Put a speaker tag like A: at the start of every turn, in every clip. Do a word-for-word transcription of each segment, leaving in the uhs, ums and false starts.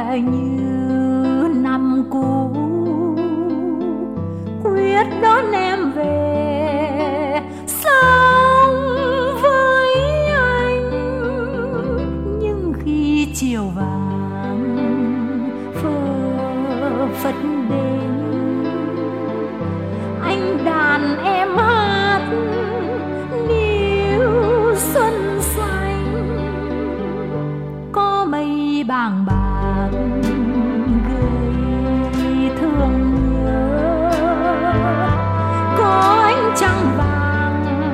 A: như năm cũ, quyết đón em về sống với anh. Nhưng khi chiều vàng phơ phất đến, anh đàn em hát níu xuân xanh. Có mây bàng bạc gây thương nhớ, có ánh trăng vàng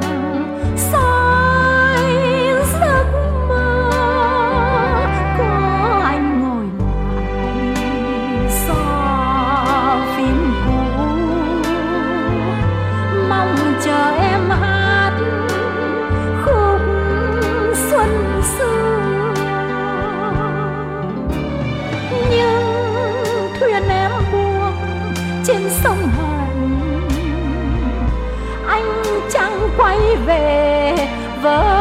A: soi giấc mơ, có anh ngồi lại so phim cũ, mong chờ em hát khúc xuân xưa. Nhưng thuyền em buông trên sông Hàn, anh chẳng quay về với